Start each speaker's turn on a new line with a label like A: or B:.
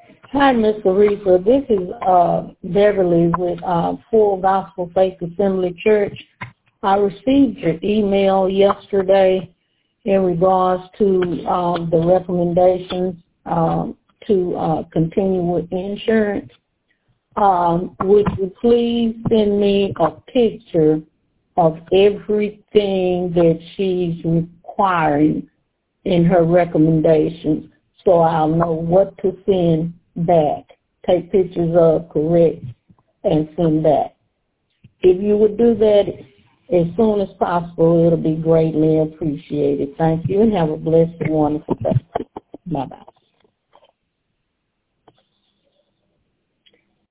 A: Hi, Miss Larissa. This is Beverly with Full Gospel Faith Assembly Church. I received your email yesterday in regards to the recommendations to continue with insurance. Would you please send me a picture of everything that she's requiring in her recommendations so I'll know what to send back? Take pictures of, correct, and send back. If you would do that as soon as possible, it'll be greatly appreciated. Thank you, and have a blessed and wonderful day. Bye-bye.